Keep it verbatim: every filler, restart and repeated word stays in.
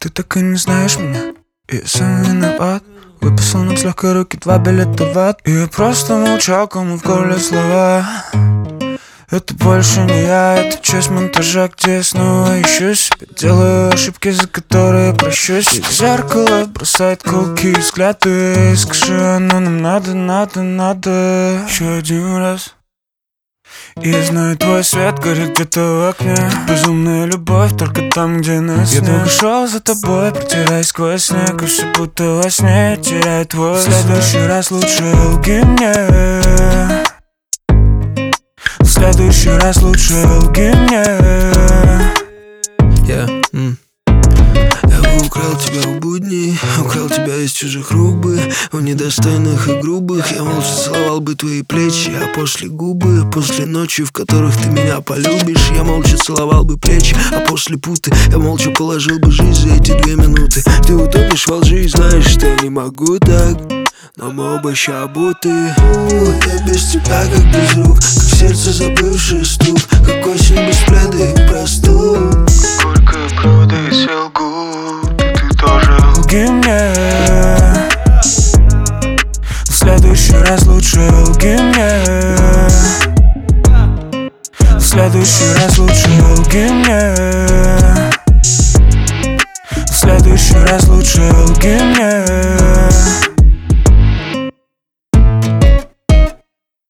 Ты так и не знаешь меня, и я сам виноват. Выписал нам с легкой руки два билета в ад. И я просто молчал, кому в горле слова. Это больше не я, это часть монтажа, где я снова ищу себя. Делаю ошибки, за которые прощусь. И зеркало бросает колкие взгляды. Скажи, оно нам надо, надо, надо. Еще один раз. И я знаю, твой свет горит где-то в окне. Безумная любовь только там, где нас нет. Я долго шел за тобой, протираясь сквозь снег. И все будто во сне теряю твой след. В следующий раз лучше лги мне. В следующий раз лучше лги мне. Yeah. Mm. Я бы украл тебя в будни, украл тебя из чужих рук бы, в недостойных и грубых. Я молча целовал бы твои плечи, а после губы. После ночи, в которых ты меня полюбишь, я молча целовал бы плечи, а после путы я молча положил бы жизнь за эти две минуты. Ты утопишь во лжи и знаешь, что я не могу так, но мы оба щабуты. Я без тебя как без рук, как в сердце забывший стук, как осень без пледа и простуд. Горькая правда и солгу, и ты тоже лги мне. В следующий раз лучше лги мне. В следующий раз лучше лги мне. В следующий раз лучше лги мне.